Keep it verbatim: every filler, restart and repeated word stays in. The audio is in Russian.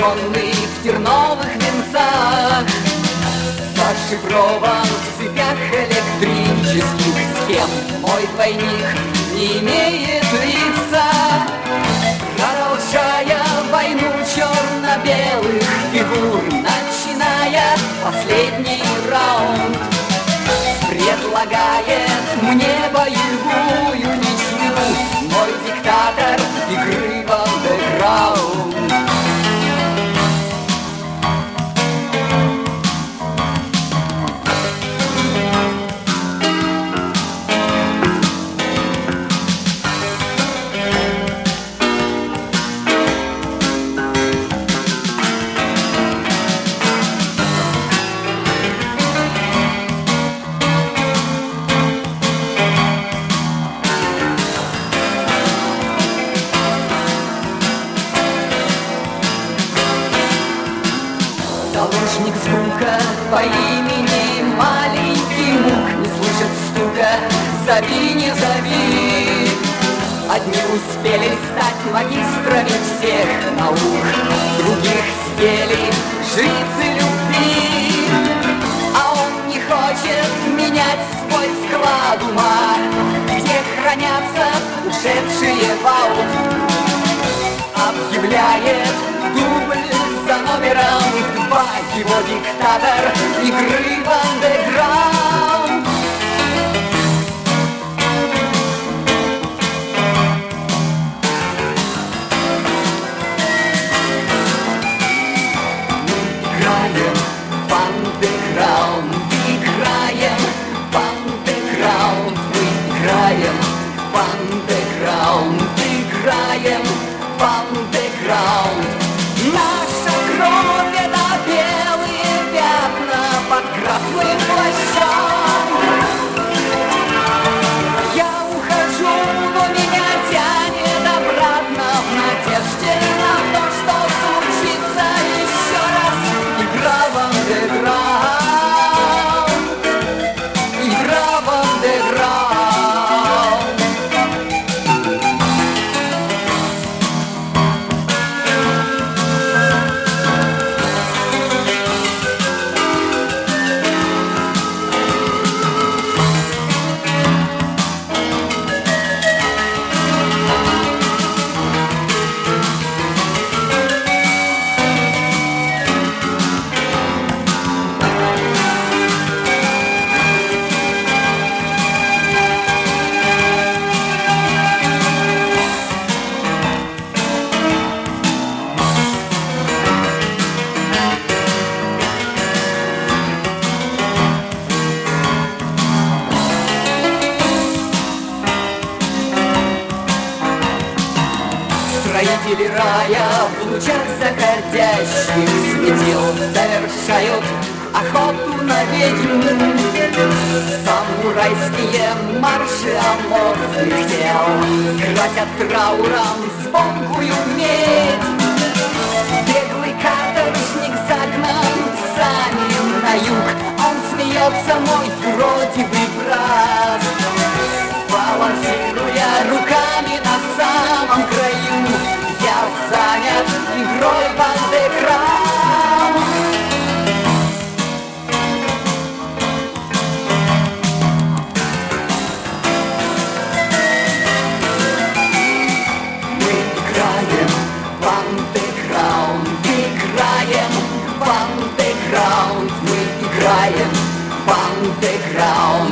обнаженный в терновых венцах, зашифрован в цепях электрических схем. Мой двойник не имеет лица, продолжая войну черно-белых фигур, начиная последний раунд, предлагает мне боевую ничью мой диктатор игры в андеграунд. Заложник звука по имени Маленький Мук не слышит стука, зови, не зови. Одни успели стать магистрами всех наук, других спели жрицы любви. А он не хочет менять свой склад ума, где хранятся ушедшие в аут. Объявляет дубль за номером два его диктатор игры в андеграунд. Играем в андеграунд, играем в андеграунд, мы играем в андеграунд, играем в андеграунд. Наша кровь — это белые пятна под красным плащом. Я ухожу, но меня тянет обратно в надежде на то, что случится еще раз. Игра в андеграунд, игра в андеграунд. Строители рая в лучах заходящих светил совершают охоту на ведьм. Самурайские марши аморфных тел красят трауром звонкую медь. Беглый каторжник загнан сами на юг, он смеется, мой юродивый брат, балансируя руками на самом краю. Я занят игрой в андеграунд. Мы играем в андеграунд, играем в андеграунд, мы играем в андеграунд.